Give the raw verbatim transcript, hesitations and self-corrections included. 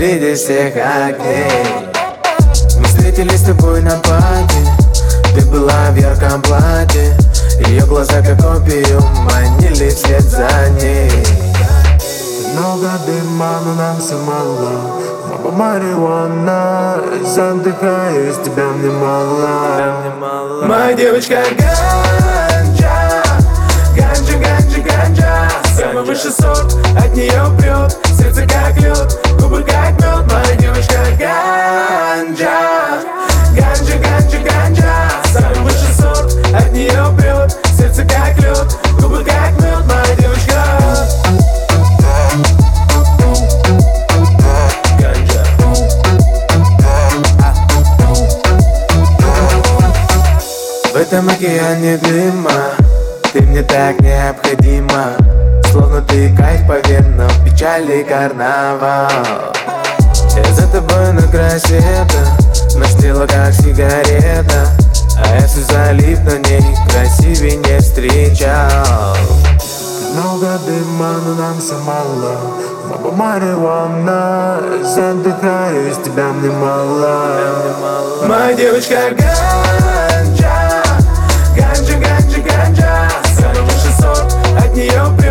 среди всех огней. Мы встретились с тобой на парке, ты была в ярком платье, ее глаза как опиум манили вслед за ней. Много дыма, но нам все мало. Мама марихуана, задыхаюсь, тебя мне мало. Моя девочка ганджа, ганджа, ганджа, ганджа. Самый высший сорт, от нее прет, сердце как лед, губы как мед. Моя девочка ганджа, ганджа, ганджа, ганджа. Самый высший сорт, от нее прет, сердце как лед, губы как мед. Моя девочка. В этом океане дыма ты мне так необходима, словно ты кайф по венам, печали карнавал. Я за тобой на красета, наш тело как сигарета, а если залип на ней, красивее не встречал. Много дыма, но нам все мало. Мама марихуана, задыхаюсь, тебя мне мало. Моя девочка ганджа, ганджа, ганджа, ганджа. Самый высший сорт, от нее